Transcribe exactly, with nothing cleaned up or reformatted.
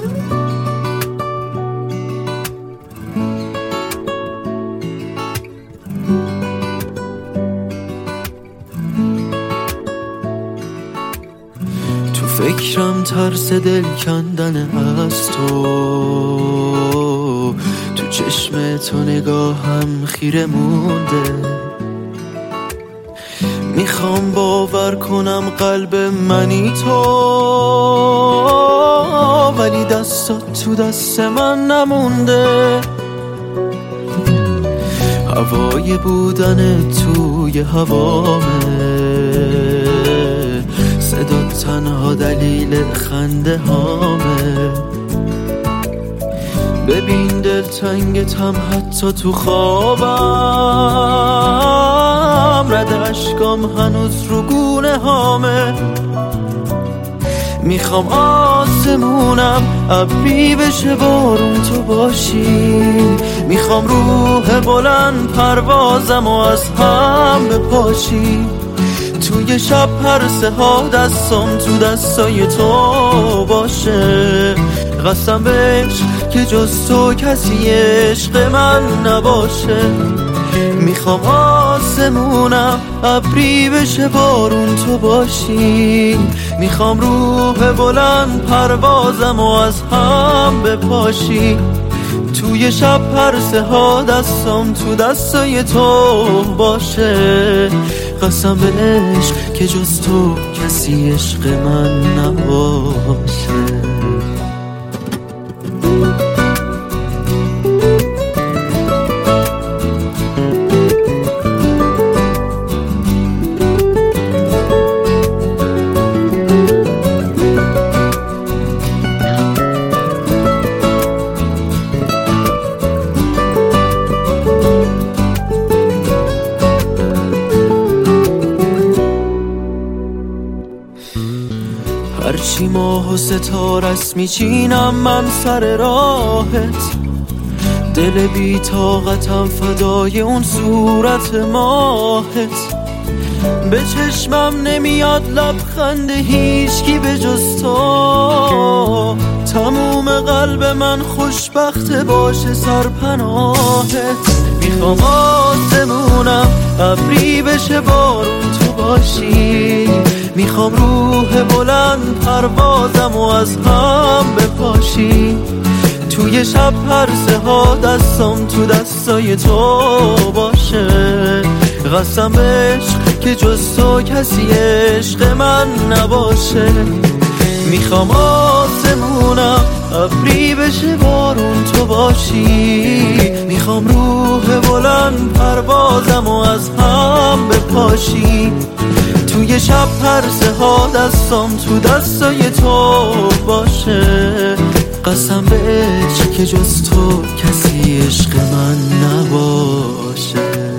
تو فکرم ترس دل کندن از تو، تو چشم تو نگاهم خیره مونده. میخوام باور کنم قلب منی تو، ولی دستات تو دست من نمونده. هوای بودن توی هوامه، صدا تنها دلیل خنده هامه. ببین دلتنگتم حتی تو خوابم، رد اشکام هنوز رو گونه هامه. میخوام آسمونم ابری بشه بارون تو باشی، میخوام روح بلند پروازم و از هم بپاشی. توی شب پرسه ها دستم تو دستای تو باشه، قسم بهش که جز تو کسی عشق من نباشه. میخوام آسمونم ابری بشه بارون تو باشی، میخوام روح بلند پروازم و از هم بپاشی. توی شب پرسه ها دستم تو دستای تو باشه، قسم بهش که جز تو کسی عشق من نباشه. هرچی ماه و ستارست میچینم من سر راهت، دل بی طاقتم فدای اون صورت ماهت. به چشمم نمیاد لبخند هیچکی به جز تو، تموم قلب من خوشبخت باشه سرپناهت. میخوام آسمونم ابری بشه بارون تو باشی، میخوام روح بلند پروازم و از هم بپاشی. توی شب پرسه ها دستم تو دستای تو باشه، قسم عشق که جز تو کسی عشق من نباشه. میخوام آسمونم ابری بشه بارون تو باشی، میخوام روح بلند پروازم و از هم بپاشی. توی شب پرسه ها دستم تو دستای تو باشه، قسم بهش که جز تو کسی عشق من نباشه.